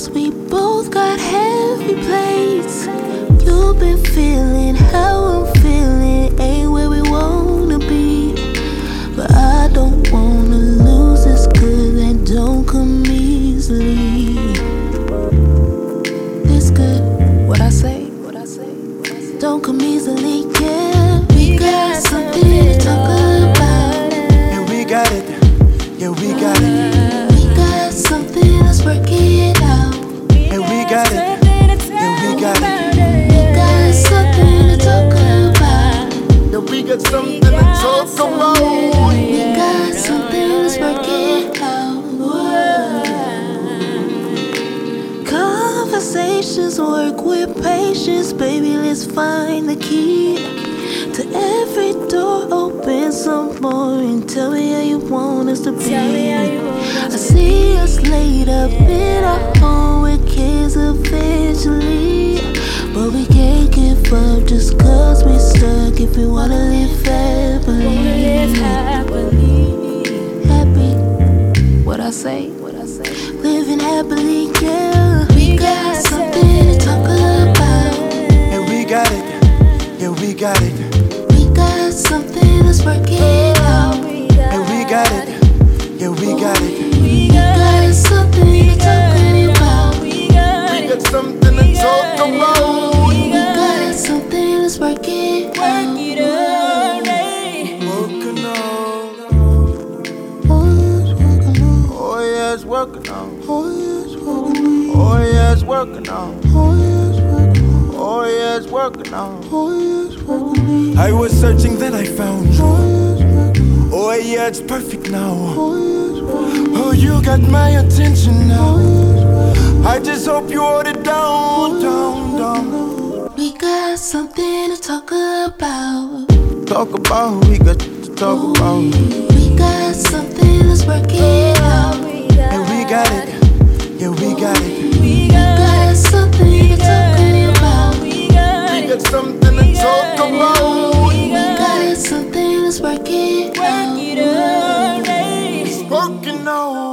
Cause we both got heavy plates. You've been feeling how I'm feeling, ain't where we wanna be. But I don't wanna lose this good that don't come easily. This good, what I say, don't come easily, yeah. We got something to talk about. Yeah, we got it. Yeah, we got it. We got something, let's work it out. Yeah, we got it. Yeah, we got it. We got something to talk about. Yeah, we got something to talk about. We got something, let's work it out. Conversations work with patience, baby, let's find the key to every door, open some more and tell me how you want us to be. I see us laid up in our home with kids eventually, but we can't give up just cause we stuck if we wanna live happily. Happy, what I say, living happily, yeah. We got something to talk about. Yeah, we got it. Yeah, we got it. We got something, let's work it out. Yeah, we got it. Yeah, we got it. We got something to talk about. We got something to talk about. We got something, let's work it out. Working on. Oh yeah, it's working on. Oh yeah, it's working on. I was searching, then I found you. Oh yeah, it's perfect now. Oh, you got my attention now. I just hope you hold it down. We got something to talk about. We got to talk about. We got something, let's work it out. Yeah, we got it. Yeah, we got it. We got something to talk about. We got something to talk about. We got something, let's work it out. It's working out.